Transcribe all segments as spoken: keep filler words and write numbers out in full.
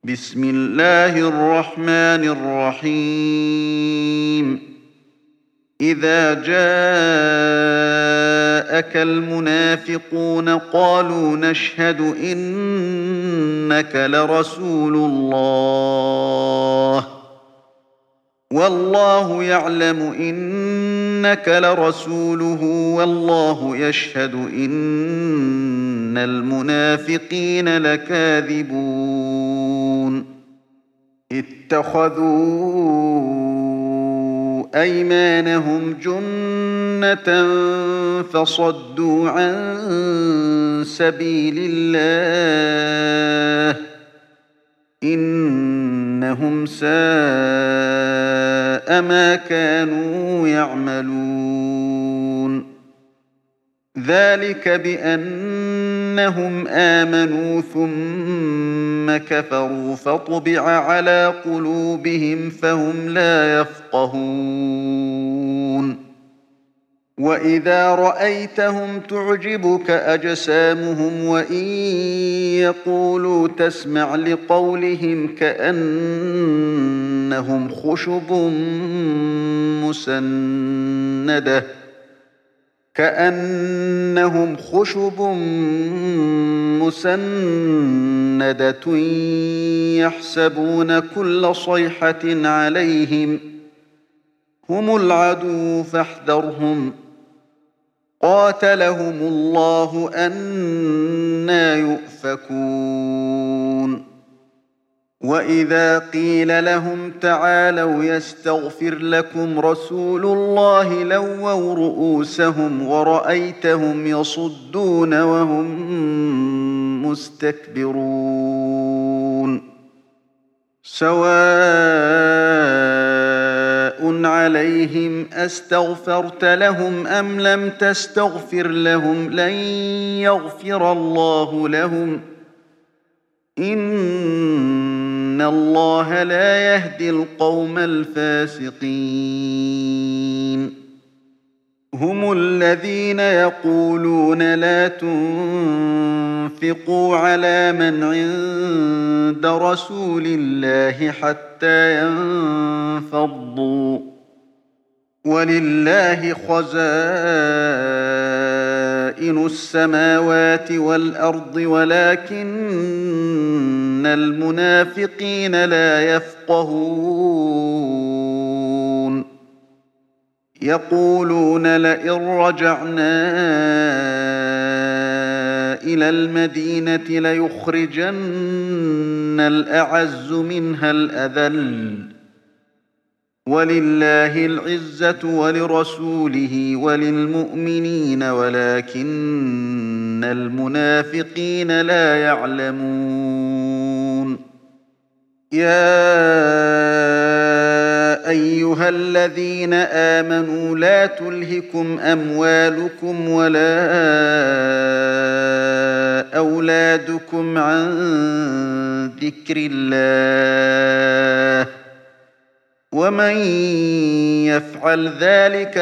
بسم الله الرحمن الرحيم إذا جاءك المنافقون قالوا نشهد إنك لرسول الله والله يعلم إنك لرسوله والله يشهد إن المنافقين لكاذبون اتخذوا أيمانهم جنة فصدوا عن سبيل الله إنهم ساء ما كانوا يعملون ذلك بأنهم آمنوا ثم كفروا فطبع على قلوبهم فهم لا يفقهون وإذا رأيتهم تعجبك أجسامهم وإن يقولوا تسمع لقولهم كأنهم خشب مسندة كأنهم خشب مسندة يحسبون كل صيحة عليهم هم العدو فاحذرهم قاتلهم الله أنى يؤفكون وإذا قيل لهم تعالوا يستغفر لكم رسول الله لووا رؤوسهم ورأيتهم يصدون وهم مستكبرون سواء عليهم أستغفرت لهم أم لم تستغفر لهم لن يغفر الله لهم إن الله لا يهدي القوم الفاسقين هم الذين يقولون لا تنفقوا على من عند رسول الله حتى ينفضوا ولله خزائن السماوات والأرض ولكن المنافقين لا يفقهون يقولون لئن رجعنا إلى المدينة ليخرجن الأعز منها الأذل ولله العزة ولرسوله وللمؤمنين ولكن المنافقين لا يعلمون يا أيها الذين آمنوا لا تلهكم أموالكم ولا أولادكم عن ذكر الله ومن يفعل ذلك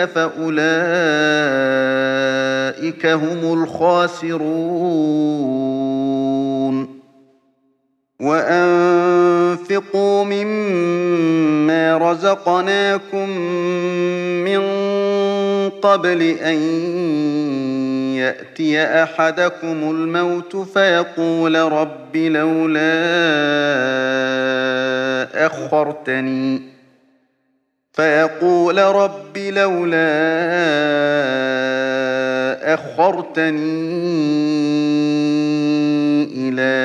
فأولئك هم الخاسرون وأنفقوا مما رزقناكم من قبل أن يأتي أحدكم الموت فيقول رب لولا أخرتني فيقول رب لولا أخرتني إلى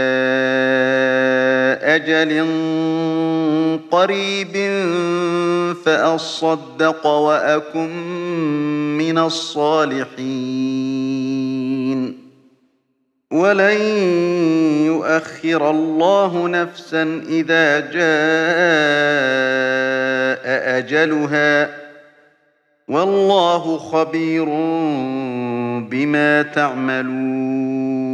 أجل قريب فأصدق وأكن من الصالحين ولن يؤخر الله نفسا إذا جاء أجلها والله خبير بما تعملون